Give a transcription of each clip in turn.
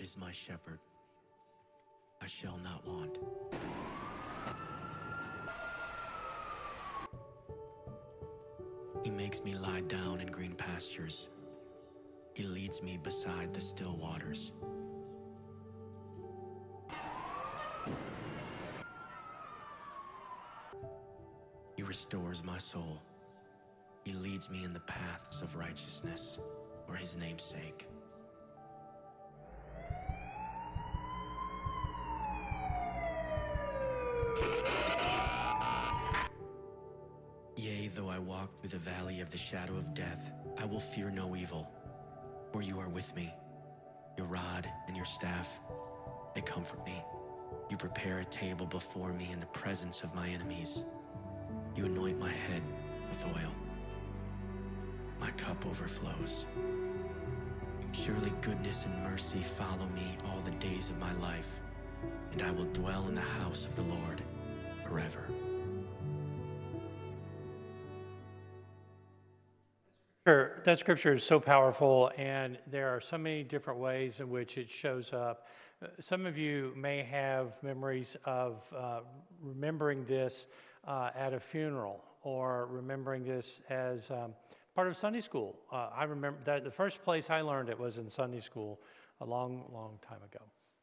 is my shepherd. I shall not want. He makes me lie down in green pastures. He leads me beside the still waters. He restores my soul. He leads me in the paths of righteousness for his name's sake. Yea, though I walk through the valley of the shadow of death, I will fear no evil, for you are with me. Your rod and your staff, they comfort me. You prepare a table before me in the presence of my enemies. You anoint my head with oil. My cup overflows. Surely goodness and mercy follow me all the days of my life, and I will dwell in the house of the Lord forever. That scripture is so powerful, and there are so many different ways in which it shows up. Some of you may have memories of remembering this at a funeral, or remembering this as part of Sunday school. I remember that the first place I learned it was in Sunday school a long, long time ago.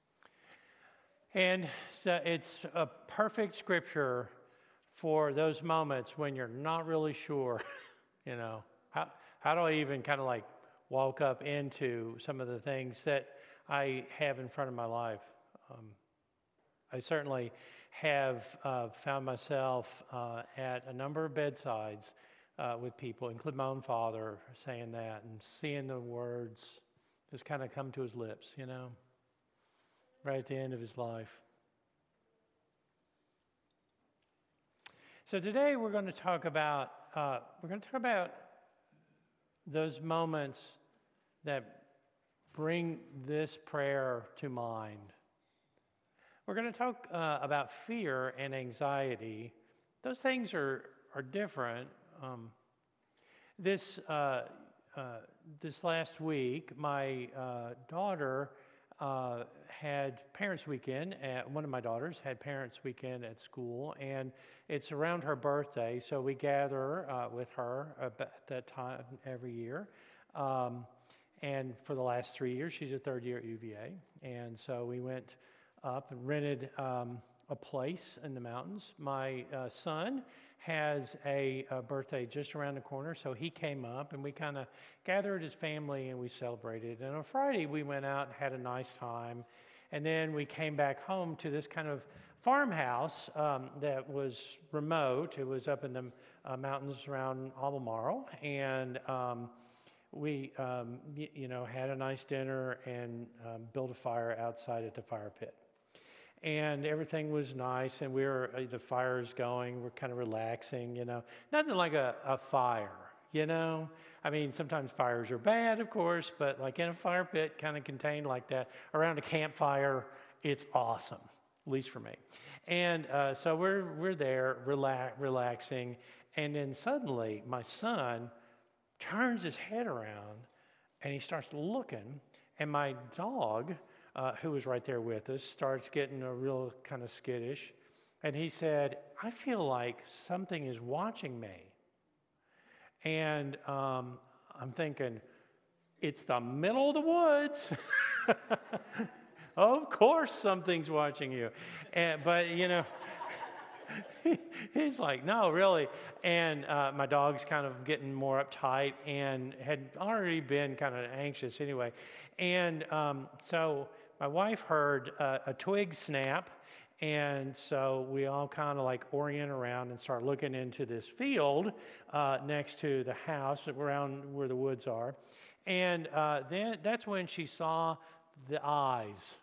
And so it's a perfect scripture for those moments when you're not really sure, how do I even kind of like walk up into some of the things that I have in front of my life? I certainly have found myself at a number of bedsides with people, including my own father, saying that and seeing the words just kind of come to his lips, right at the end of his life. So today we're going to talk about those moments that bring this prayer to mind. We're going to talk about fear and anxiety. Those things are different. This last week, my daughter had Parents' Weekend. One of my daughters had Parents' Weekend at school, and it's around her birthday, so we gather with her at that time every year. And for the last 3 years, she's a third year at UVA, and so we went up and rented a place in the mountains. My son has a birthday just around the corner, so he came up, and we kind of gathered his family, and we celebrated. And on Friday, we went out and had a nice time, and then we came back home to this kind of farmhouse that was remote. It was up in the mountains around Albemarle, and we, had a nice dinner and built a fire outside at the fire pit. And everything was nice, and the fire's going, we're kind of relaxing, Nothing like a fire, I mean, sometimes fires are bad, of course, but like in a fire pit, kind of contained like that, around a campfire, it's awesome, at least for me. And so we're there, relaxing, and then suddenly my son turns his head around, and he starts looking, and my dog, who was right there with us, starts getting a real kind of skittish. And he said, I feel like something is watching me. And I'm thinking, it's the middle of the woods. Of course something's watching you. But he's like, no, really. And my dog's kind of getting more uptight and had already been kind of anxious anyway. And so my wife heard a twig snap, and so we all kind of like orient around and start looking into this field next to the house around where the woods are. And then that's when she saw the eyes,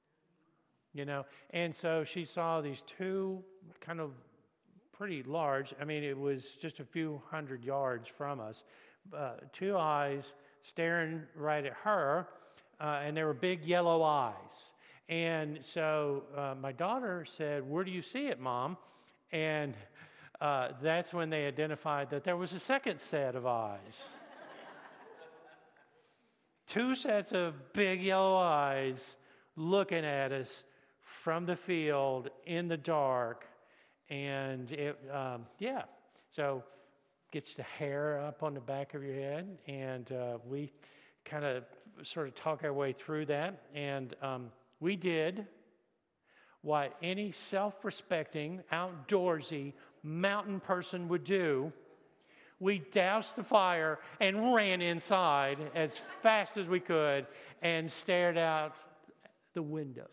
And so she saw these two kind of pretty large, I mean, it was just a few hundred yards from us, two eyes staring right at her. And they were big yellow eyes. And so my daughter said, where do you see it, Mom? And that's when they identified that there was a second set of eyes. Two sets of big yellow eyes looking at us from the field in the dark. And so gets the hair up on the back of your head. And we kind of sort of talk our way through that. And we did what any self-respecting, outdoorsy mountain person would do. We doused the fire and ran inside as fast as we could and stared out the window.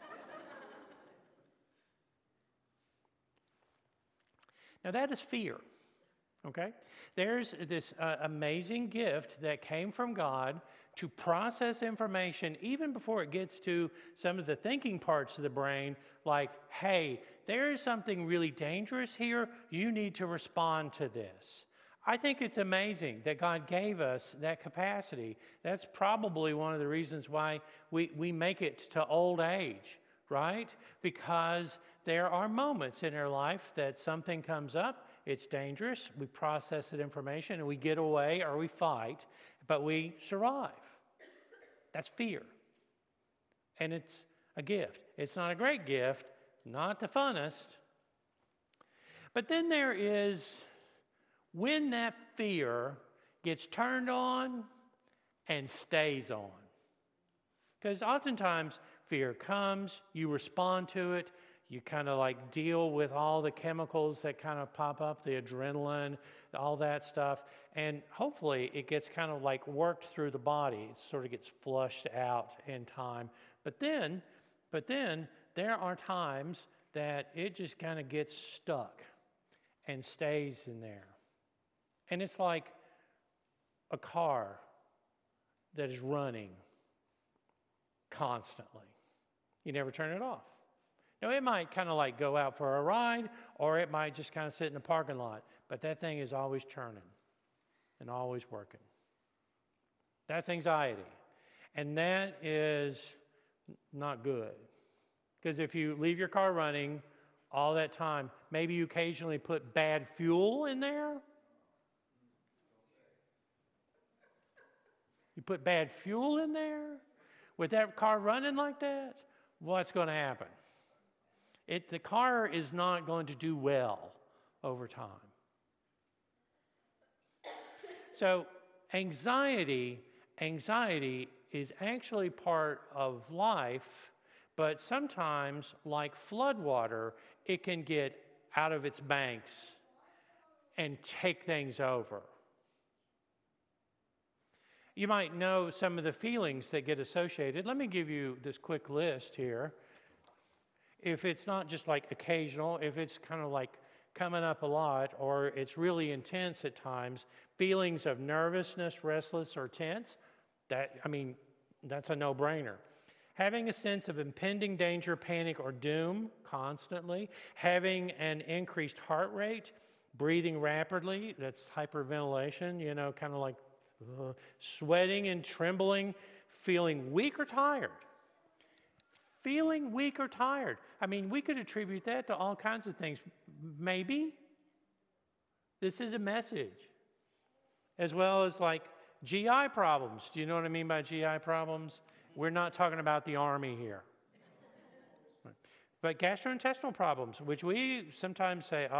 Now that is fear, okay? There's this amazing gift that came from God to process information even before it gets to some of the thinking parts of the brain, like, hey, there is something really dangerous here. You need to respond to this. I think it's amazing that God gave us that capacity. That's probably one of the reasons why we make it to old age, right? Because there are moments in our life that something comes up, it's dangerous, we process that information and we get away or we fight, but we survive. That's fear. And it's a gift. It's not a great gift, not the funnest. But then there is when that fear gets turned on and stays on. Because oftentimes fear comes, you respond to it, you kind of like deal with all the chemicals that kind of pop up, the adrenaline, all that stuff, and hopefully it gets kind of like worked through the body. It sort of gets flushed out in time. But then there are times that it just kind of gets stuck and stays in there. And it's like a car that is running constantly. You never turn it off. Now, it might kind of like go out for a ride, or it might just kind of sit in the parking lot, but that thing is always churning and always working. That's anxiety. And that is not good. Because if you leave your car running all that time, maybe you occasionally put bad fuel in there. You put bad fuel in there with that car running like that, what's going to happen? The car is not going to do well over time. So anxiety is actually part of life, but sometimes, like floodwater, it can get out of its banks and take things over. You might know some of the feelings that get associated. Let me give you this quick list here. If it's not just like occasional, if it's kind of like coming up a lot, or it's really intense at times, feelings of nervousness, restless, or tense, that's a no-brainer. Having a sense of impending danger, panic, or doom constantly, having an increased heart rate, breathing rapidly, that's hyperventilation, kind of like sweating and trembling, feeling weak or tired. Feeling weak or tired. We could attribute that to all kinds of things. Maybe this is a message. As well as like GI problems. Do you know what I mean by GI problems? We're not talking about the army here. But gastrointestinal problems, which we sometimes say,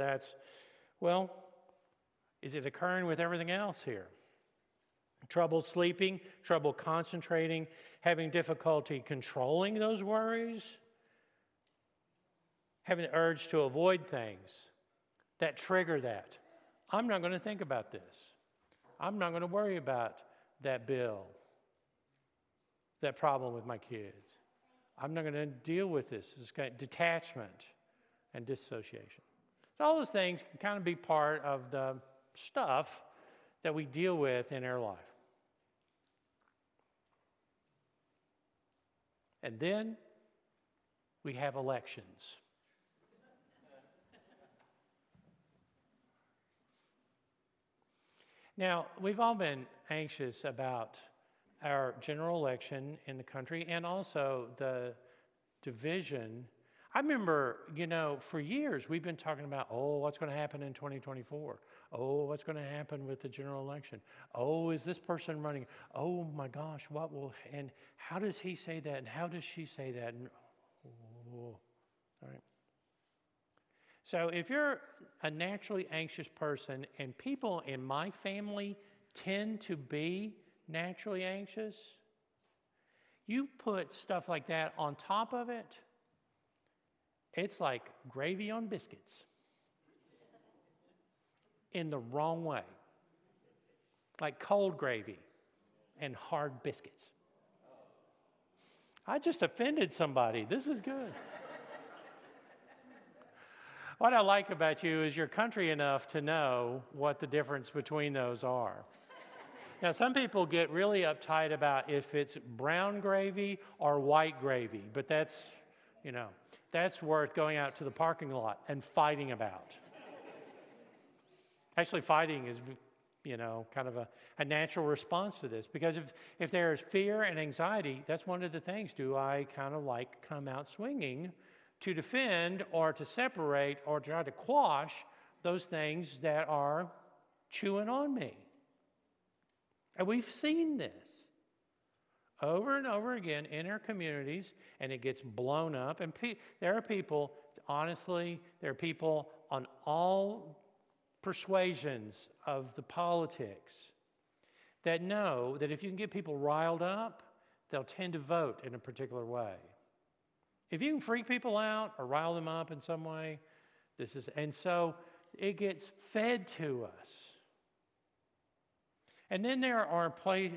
is it occurring with everything else here? Trouble sleeping, trouble concentrating, having difficulty controlling those worries, having the urge to avoid things that trigger that. I'm not going to think about this. I'm not going to worry about that bill, that problem with my kids. I'm not going to deal with this. It's kind of detachment and dissociation. So all those things can kind of be part of the stuff that we deal with in our life. And then we have elections. Now, we've all been anxious about our general election in the country and also the division. I remember, for years we've been talking about, what's going to happen in 2024? Oh, what's going to happen with the general election? Oh, is this person running? Oh my gosh, what will, and how does he say that? And how does she say that? And, oh, all right. So if you're a naturally anxious person, and people in my family tend to be naturally anxious, you put stuff like that on top of it, it's like gravy on biscuits. In the wrong way. Like cold gravy and hard biscuits. I just offended somebody. This is good. What I like about you is you're country enough to know what the difference between those are. Now, some people get really uptight about if it's brown gravy or white gravy, but that's worth going out to the parking lot and fighting about. Actually, fighting is, kind of a natural response to this, because if there's fear and anxiety, that's one of the things. Do I kind of come out swinging to defend or to separate or try to quash those things that are chewing on me? And we've seen this over and over again in our communities, and it gets blown up. And there are people, honestly, there are people on all persuasions of the politics that know that if you can get people riled up, they'll tend to vote in a particular way. If you can freak people out or rile them up in some way, and so it gets fed to us. And then there are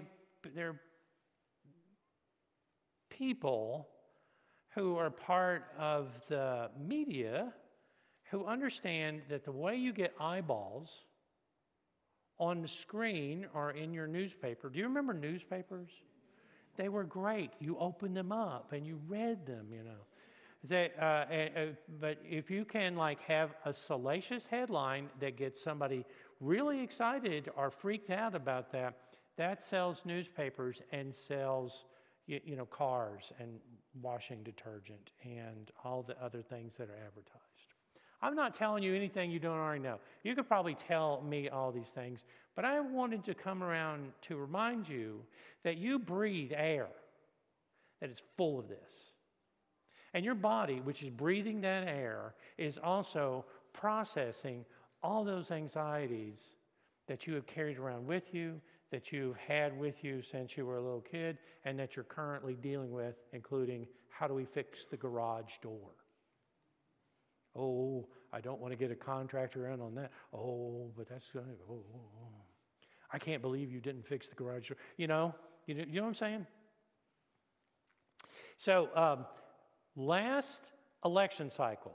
people who are part of the media who understand that the way you get eyeballs on the screen or in your newspaper. Do you remember newspapers? They were great. You opened them up and you read them, But if you can have a salacious headline that gets somebody really excited or freaked out about that sells newspapers and sells cars and washing detergent and all the other things that are advertised. I'm not telling you anything you don't already know. You could probably tell me all these things, but I wanted to come around to remind you that you breathe air that is full of this. And your body, which is breathing that air, is also processing all those anxieties that you have carried around with you, that you've had with you since you were a little kid, and that you're currently dealing with, including how do we fix the garage door? Oh, I don't want to get a contractor in on that. Oh, but that's going to go. I can't believe you didn't fix the garage door. You know what I'm saying? So last election cycle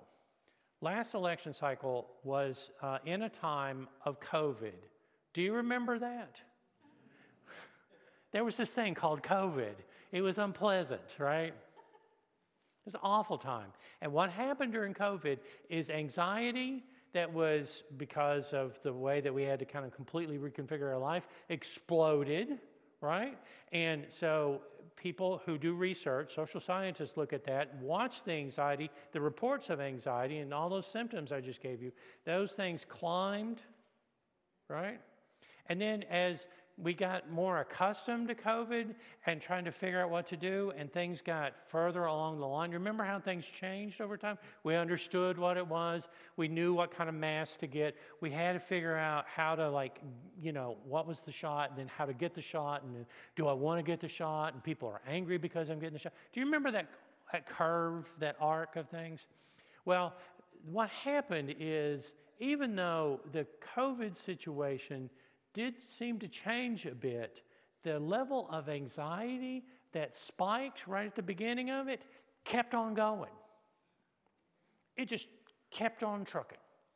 was in a time of COVID. Do you remember that? There was this thing called COVID. It was unpleasant, right? It was an awful time. And what happened during COVID is anxiety that was because of the way that we had to kind of completely reconfigure our life exploded, right? And so people who do research, social scientists look at that, watch the anxiety, the reports of anxiety, and all those symptoms I just gave you, those things climbed, right? And then as we got more accustomed to COVID and trying to figure out what to do, and things got further along the line. Remember how things changed over time? We understood what it was. We knew what kind of mask to get. We had to figure out how to, what was the shot, and then how to get the shot, and then, do I want to get the shot? And people are angry because I'm getting the shot. Do you remember that curve, that arc of things? Well, what happened is, even though the COVID situation did seem to change a bit, the level of anxiety that spiked right at the beginning of it kept on going. It just kept on trucking.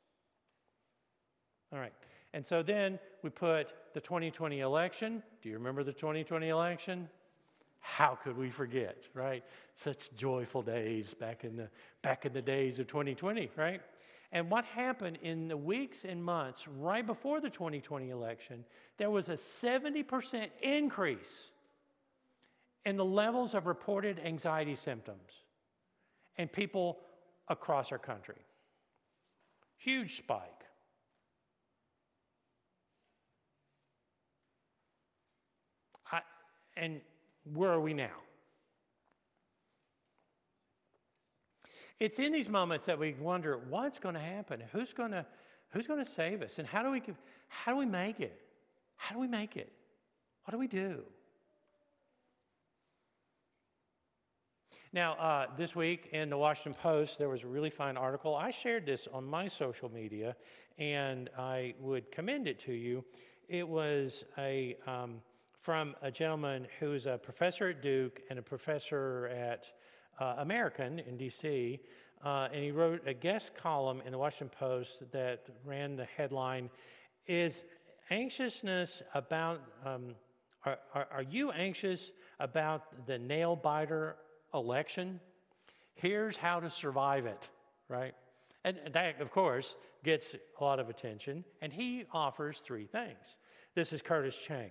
All right. And so then we put the 2020 election. Do you remember the 2020 election? How could we forget, right? Such joyful days back in the days of 2020, right? And what happened in the weeks and months right before the 2020 election, there was a 70% increase in the levels of reported anxiety symptoms in people across our country. Huge spike. And where are we now? It's in these moments that we wonder what's going to happen, who's going to save us, and how do we make it? How do we make it? What do we do? Now, this week in the Washington Post, there was a really fine article. I shared this on my social media, and I would commend it to you. It was from a gentleman who's a professor at Duke and a professor at American in D.C., and he wrote a guest column in the Washington Post that ran the headline, "Is anxiousness about, are you anxious about the nail-biter election? Here's how to survive it," right? And that, of course, gets a lot of attention, and he offers three things. This is Curtis Chang.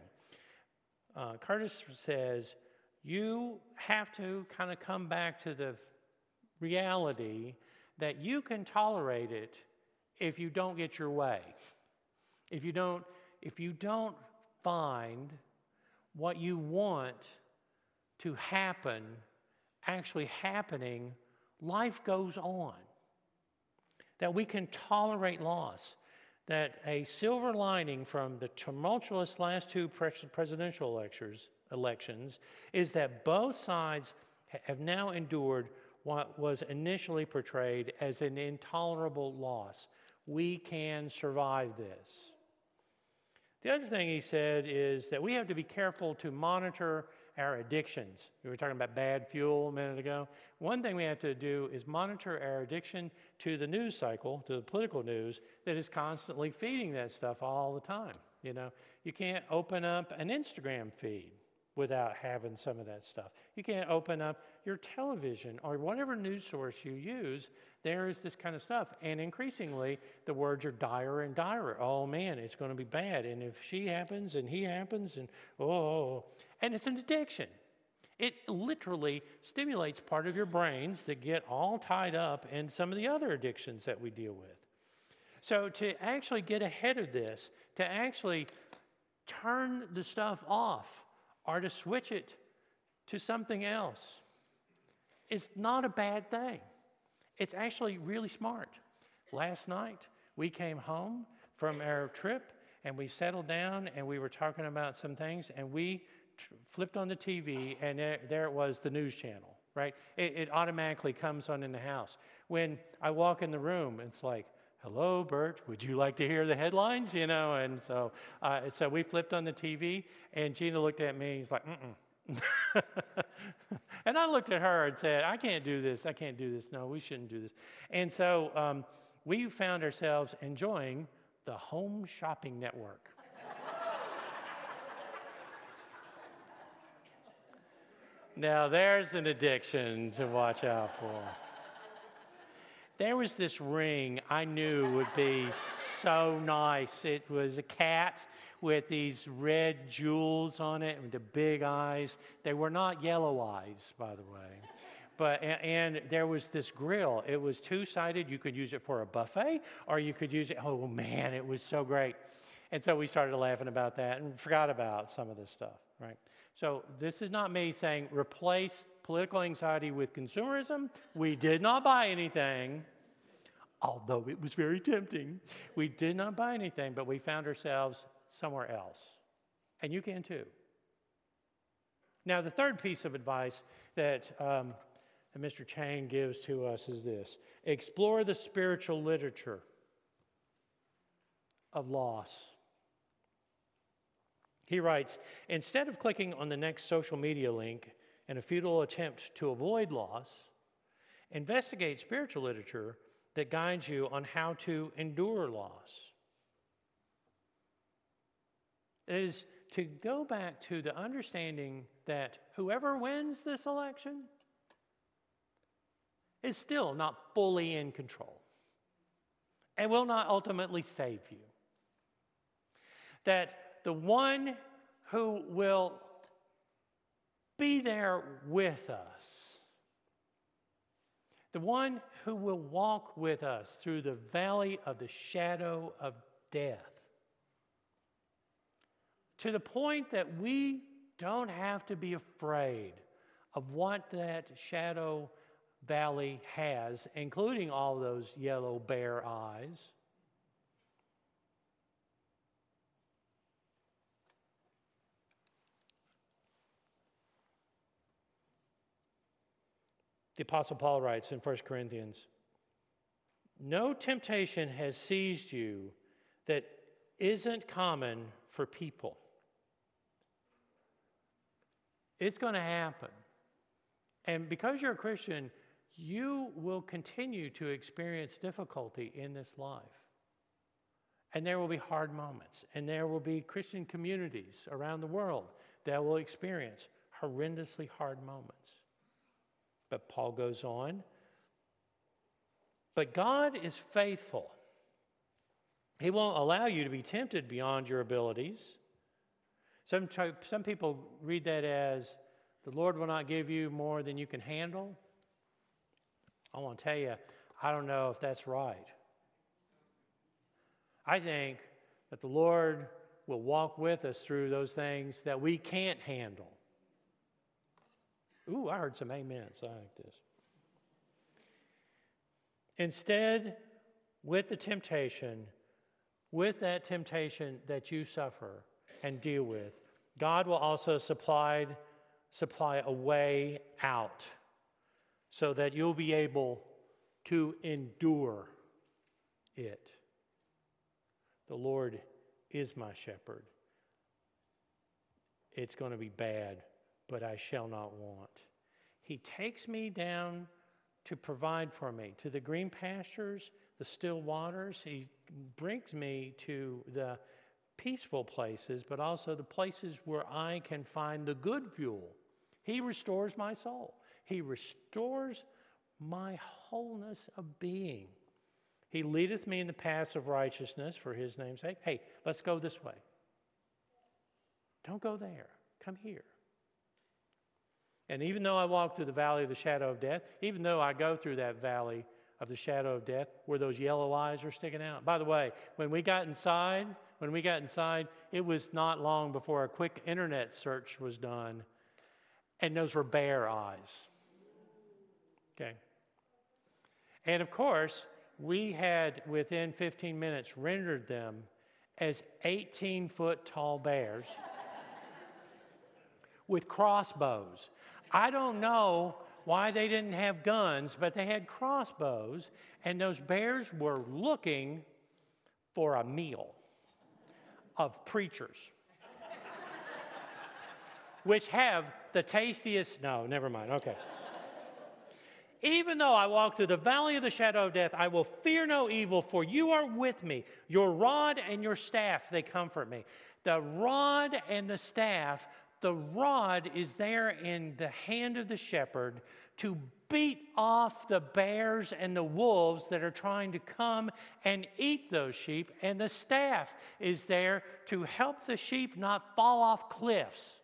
Curtis says, you have to kind of come back to the reality that you can tolerate it if you don't get your way. If you don't find what you want to happen actually happening, life goes on. That we can tolerate loss. That a silver lining from the tumultuous last two presidential elections is that both sides have now endured what was initially portrayed as an intolerable loss. We can survive this. The other thing he said is that we have to be careful to monitor our addictions. We were talking about bad fuel a minute ago. One thing we have to do is monitor our addiction to the news cycle, to the political news that is constantly feeding that stuff all the time. You know, you can't open up an Instagram feed without having some of that stuff. You can't open up your television or whatever news source you use. There is this kind of stuff. And increasingly, the words are dire and dire. Oh, man, it's going to be bad. And if she happens and he happens and and it's an addiction. It literally stimulates part of your brains that get all tied up in some of the other addictions that we deal with. So to actually get ahead of this, to actually turn the stuff off or to switch it to something else is not a bad thing. It's actually really smart. Last night, we came home from our trip and we settled down and we were talking about some things and we flipped on the TV and there it was, the news channel, right? It automatically comes on in the house. When I walk in the room, it's like, hello, Bert, would you like to hear the headlines? You know, and so we flipped on the TV and Gina looked at me and he's like, And I looked at her and said, I can't do this. No, we shouldn't do this. And so we found ourselves enjoying the Home Shopping Network. Now, there's an addiction to watch out for. There was this ring I knew would be so nice. It was a cat with these red jewels on it and the big eyes. They were not yellow eyes, by the way. And there was this grill. It was two-sided. You could use it for a buffet, or you could use it. Oh, man, it was so great. And so we started laughing about that and forgot about some of this stuff, right? So this is not me saying replace political anxiety with consumerism. We did not buy anything, although it was very tempting. We did not buy anything, but we found ourselves somewhere else. And you can too. Now, the third piece of advice that Mr. Chang gives to us is this: explore the spiritual literature of loss. He writes, instead of clicking on the next social media link in a futile attempt to avoid loss, investigate spiritual literature that guides you on how to endure loss. It is to go back to the understanding that whoever wins this election is still not fully in control and will not ultimately save you. That the one who will be there with us, the one who will walk with us through the valley of the shadow of death, to the point that we don't have to be afraid of what that shadow valley has, including all those yellow bear eyes. The Apostle Paul writes in 1 Corinthians, no temptation has seized you that isn't common for people. It's going to happen. And because you're a Christian, you will continue to experience difficulty in this life. And there will be hard moments. And there will be Christian communities around the world that will experience horrendously hard moments. But Paul goes on, but God is faithful. He won't allow you to be tempted beyond your abilities. Some people read that as the Lord will not give you more than you can handle. I want to tell you, I don't know if that's right. I think that the Lord will walk with us through those things that we can't handle. Ooh, I heard some amens. I like this. Instead, with that temptation that you suffer and deal with, God will also supply a way out so that you'll be able to endure it. The Lord is my shepherd. It's going to be bad, but I shall not want. He takes me down to provide for me, to the green pastures, the still waters. He brings me to the peaceful places, but also the places where I can find the good fuel. He restores my soul. He restores my wholeness of being. He leadeth me in the paths of righteousness for his name's sake. Hey, let's go this way. Don't go there. Come here. And even though I walk through the valley of the shadow of death, even though I go through that valley of the shadow of death where those yellow eyes are sticking out. By the way, when we got inside, it was not long before a quick internet search was done, and those were bear eyes. Okay. And of course, we had within 15 minutes rendered them as 18-foot tall bears with crossbows. I don't know why they didn't have guns, but they had crossbows, and those bears were looking for a meal of preachers, which have the tastiest, no, never mind, okay. Even though I walk through the valley of the shadow of death, I will fear no evil, for you are with me. Your rod and your staff, they comfort me. The rod and the staff, the rod is there in the hand of the shepherd to beat off the bears and the wolves that are trying to come and eat those sheep. And the staff is there to help the sheep not fall off cliffs.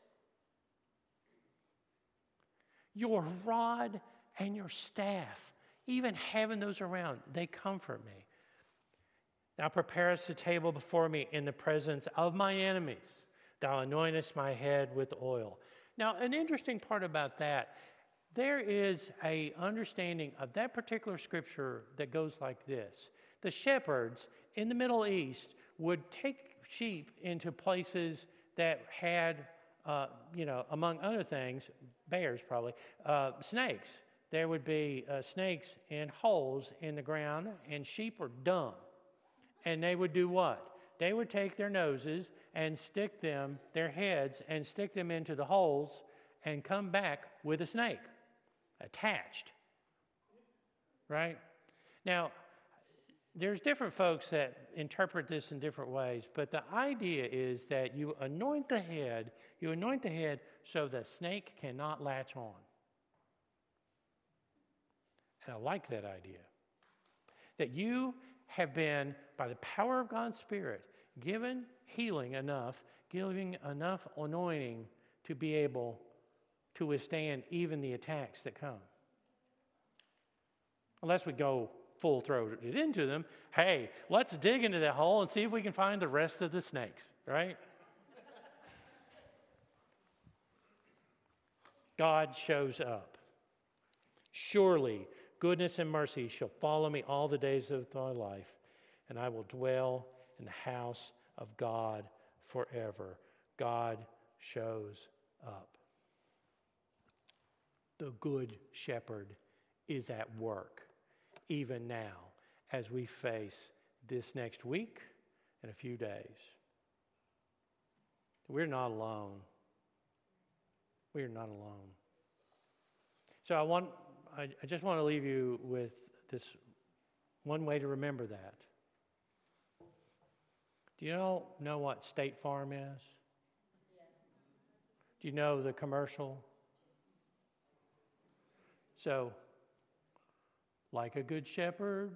Your rod and your staff, even having those around, they comfort me. Thou preparest a table before me in the presence of my enemies. Thou anointest my head with oil. Now, an interesting part about that, there is an understanding of that particular scripture that goes like this. The shepherds in the Middle East would take sheep into places that had, among other things, bears probably, snakes. There would be snakes in holes in the ground, and sheep are dumb. And they would do what? They would take their noses and stick them, their heads, and stick them into the holes and come back with a snake attached. Right? Now, there's different folks that interpret this in different ways, but the idea is that you anoint the head so the snake cannot latch on. And I like that idea. That you have been, by the power of God's Spirit, given healing enough, giving enough anointing to be able to withstand even the attacks that come. Unless we go full-throated into them, hey, let's dig into that hole and see if we can find the rest of the snakes, right? God shows up. Surely goodness and mercy shall follow me all the days of my life, and I will dwell in the house of God forever. God shows up. The Good Shepherd is at work, even now, as we face this next week and a few days. We're not alone. We are not alone. So I just want to leave you with this one way to remember that. Do you know what State Farm is? Yes. Do you know the commercial? So, like a good shepherd,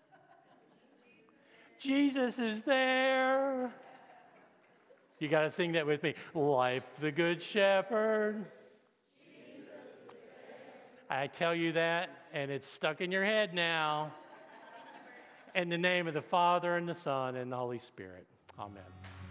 Jesus is there. You got to sing that with me. Like the good shepherd. I tell you that, and it's stuck in your head now. In the name of the Father, and the Son, and the Holy Spirit. Amen.